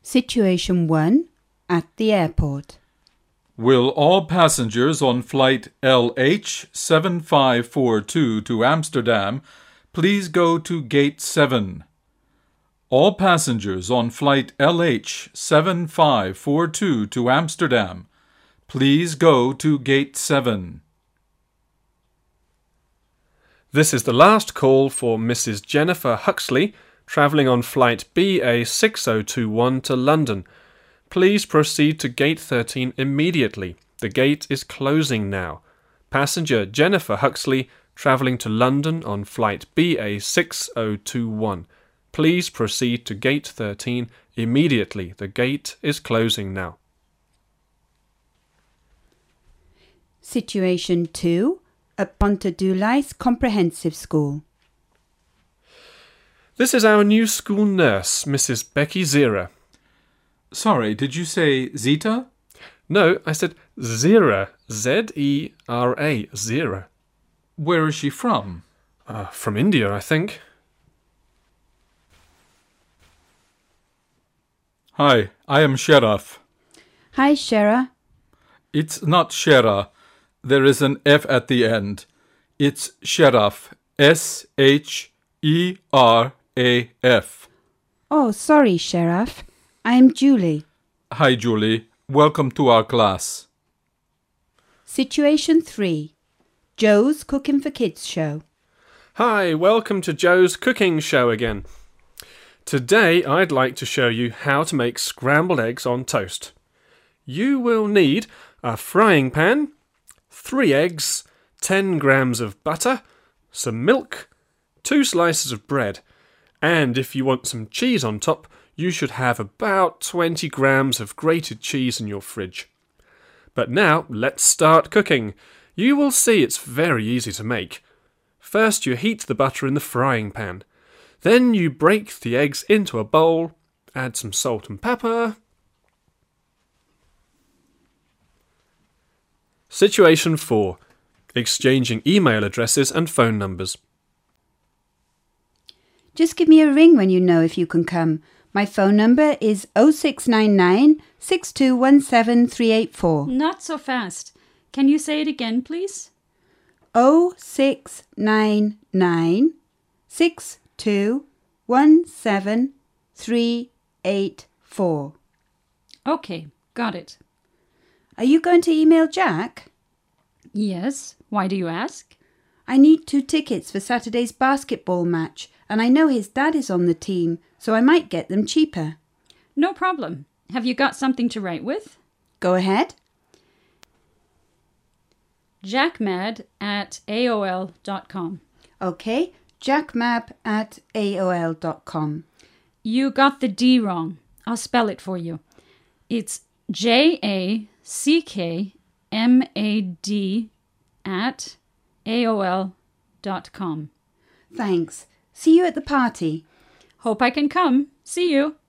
Situation 1 at the airport. Will all passengers on flight LH7542 to Amsterdam please go to Gate 7? All passengers on flight LH7542 to Amsterdam, please go to Gate 7. This is the last call for Mrs. Jennifer Huxley, travelling on flight BA6021 to London. Please proceed to Gate 13 immediately. The gate is closing now. Passenger Jennifer Huxley, travelling to London on flight BA6021. Please proceed to Gate 13 immediately. The gate is closing now. Situation 2 at Pontedulais Comprehensive School. This is our new school nurse, Mrs. Becky Zera. Sorry, did you say Zita? No, I said Zera. Z-E-R-A. Zera. Where is she from? From India, I think. Hi, I am Sharaf. Hi, Shara. It's not Shera. There is an F at the end. It's Sharaf. S-H-E-R-A-F. Oh, sorry, Sharaf. I am Julie. Hi, Julie. Welcome to our class. Situation 3. Joe's Cooking for Kids show. Hi, welcome to Joe's cooking show again. Today I'd like to show you how to make scrambled eggs on toast. You will need a frying pan, 3 eggs, 10 grams of butter, some milk, 2 slices of bread, and if you want some cheese on top, you should have about 20 grams of grated cheese in your fridge. But now, let's start cooking. You will see it's very easy to make. First, you heat the butter in the frying pan. Then you break the eggs into a bowl, add some salt and pepper. Situation 4. Exchanging email addresses and phone numbers. Just give me a ring when you know if you can come. My phone number is 0699 6217 384. Not so fast. Can you say it again, please? 0699 6217 384. Okay, got it. Are you going to email Jack? Yes, why do you ask? I need 2 tickets for Saturday's basketball match, and I know his dad is on the team, so I might get them cheaper. No problem. Have you got something to write with? Go ahead. jackmad@aol.com. Okay, jackmab@aol.com. You got the D wrong. I'll spell it for you. It's jackmad@aol.com. Thanks. See you at the party. Hope I can come. See you.